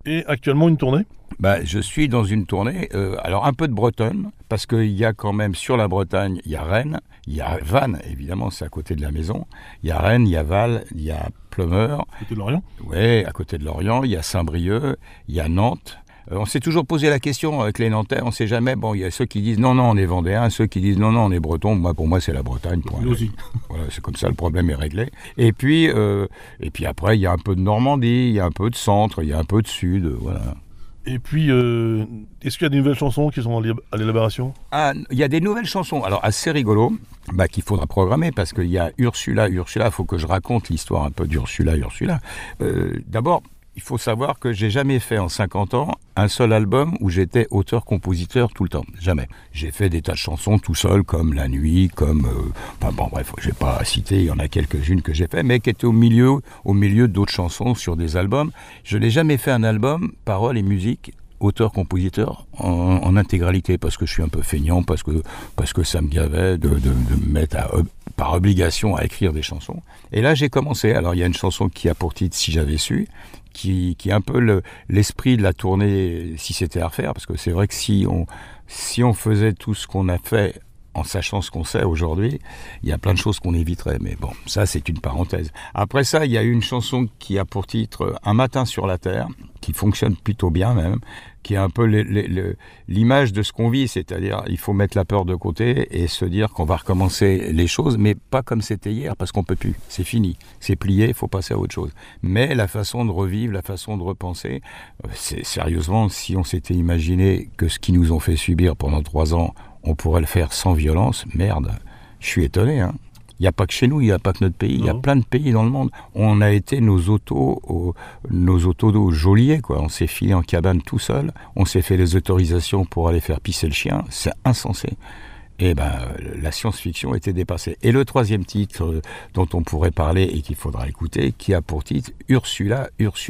Et actuellement une tournée? Je suis dans une tournée, alors un peu de Bretonne, parce qu'il y a quand même sur la Bretagne, il y a Rennes, il y a Vannes, évidemment, c'est à côté de la maison, il y a Rennes, il y a Val, il y a Pleumeur, Côté de Lorient? ouais, à côté de Lorient, il y a Saint-Brieuc, il y a Nantes. On s'est toujours posé la question avec les Nantais, on ne sait jamais, bon, il y a ceux qui disent non, non, on est Vendéens, ceux qui disent non, non, on est Breton, pour moi c'est la Bretagne. Point. Nous aussi. Voilà, c'est comme ça, le problème est réglé. Et puis après, il y a un peu de Normandie, il y a un peu de centre, il y a un peu de sud, voilà. Et puis, est-ce qu'il y a des nouvelles chansons qui sont à l'élaboration? Ah, il y a des nouvelles chansons, alors assez rigolo, qu'il faudra programmer parce qu'il y a Ursula, il faut que je raconte l'histoire un peu d'Ursula. D'abord, il faut savoir que j'ai jamais fait en 50 ans un seul album où j'étais auteur-compositeur tout le temps. Jamais. J'ai fait des tas de chansons tout seul, comme La Nuit, j'ai pas à citer, il y en a quelques-unes que j'ai fait, mais qui étaient au milieu d'autres chansons sur des albums. Je n'ai jamais fait un album, paroles et musique, auteur-compositeur en intégralité, parce que je suis un peu feignant, parce que ça me gavait de me mettre par obligation à écrire des chansons. Et là, j'ai commencé. Alors, il y a une chanson qui a pour titre « Si j'avais su », qui est un peu l'esprit de la tournée si c'était à refaire, parce que c'est vrai que si on faisait tout ce qu'on a fait en sachant ce qu'on sait aujourd'hui, il y a plein de choses qu'on éviterait, mais bon, ça c'est une parenthèse. Après ça, il y a une chanson qui a pour titre « Un matin sur la terre », qui fonctionne plutôt bien même, qui est un peu l'image de ce qu'on vit, c'est-à-dire il faut mettre la peur de côté et se dire qu'on va recommencer les choses, mais pas comme c'était hier, parce qu'on peut plus, c'est fini, c'est plié, il faut passer à autre chose. Mais la façon de revivre, la façon de repenser, c'est sérieusement, si on s'était imaginé que ce qu'ils nous ont fait subir pendant 3 ans, on pourrait le faire sans violence, merde, je suis étonné, hein. Il n'y a pas que chez nous, il n'y a pas que notre pays, il y a plein de pays dans le monde. On a été nos autos geôliers, quoi. On s'est filé en cabane tout seul, on s'est fait les autorisations pour aller faire pisser le chien, c'est insensé. Et la science-fiction était dépassée. Et le troisième titre dont on pourrait parler et qu'il faudra écouter, qui a pour titre Ursula.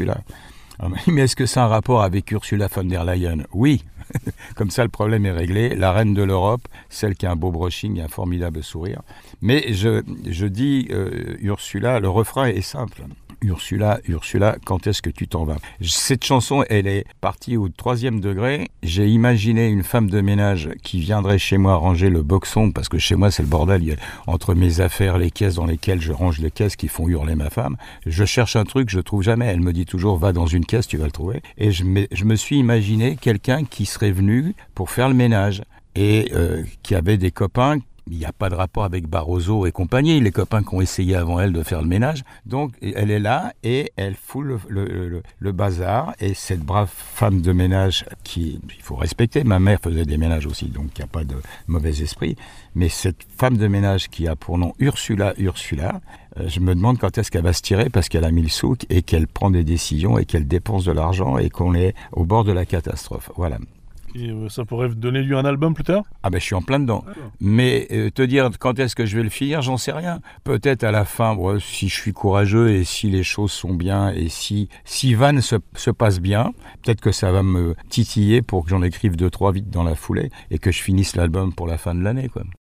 Mais est-ce que c'est un rapport avec Ursula von der Leyen? Oui. Comme ça, le problème est réglé. La reine de l'Europe, celle qui a un beau brushing et un formidable sourire. Mais je dis Ursula, le refrain est simple. Ursula, Ursula, quand est-ce que tu t'en vas? Cette chanson, elle est partie au 3e degré. J'ai imaginé une femme de ménage qui viendrait chez moi ranger le boxon, parce que chez moi, c'est le bordel. Il y a, entre mes affaires, les caisses dans lesquelles je range les caisses qui font hurler ma femme. Je cherche un truc, je le trouve jamais. Elle me dit toujours, va dans une caisse, tu vas le trouver. Et je me suis imaginé quelqu'un qui serait venu pour faire le ménage et qui avait des copains. Il n'y a pas de rapport avec Barroso et compagnie, les copains qui ont essayé avant elle de faire le ménage. Donc elle est là et elle fout le bazar. Et cette brave femme de ménage il faut respecter, ma mère faisait des ménages aussi, donc il n'y a pas de mauvais esprit. Mais cette femme de ménage qui a pour nom Ursula, je me demande quand est-ce qu'elle va se tirer, parce qu'elle a mis le souk et qu'elle prend des décisions et qu'elle dépense de l'argent et qu'on est au bord de la catastrophe. Voilà. Et ça pourrait donner lieu à un album plus tard? Je suis en plein dedans. D'accord. Mais te dire quand est-ce que je vais le finir, j'en sais rien. Peut-être à la fin, si je suis courageux et si les choses sont bien et si Vannes se passe bien, peut-être que ça va me titiller pour que j'en écrive 2-3 vite dans la foulée et que je finisse l'album pour la fin de l'année, quoi.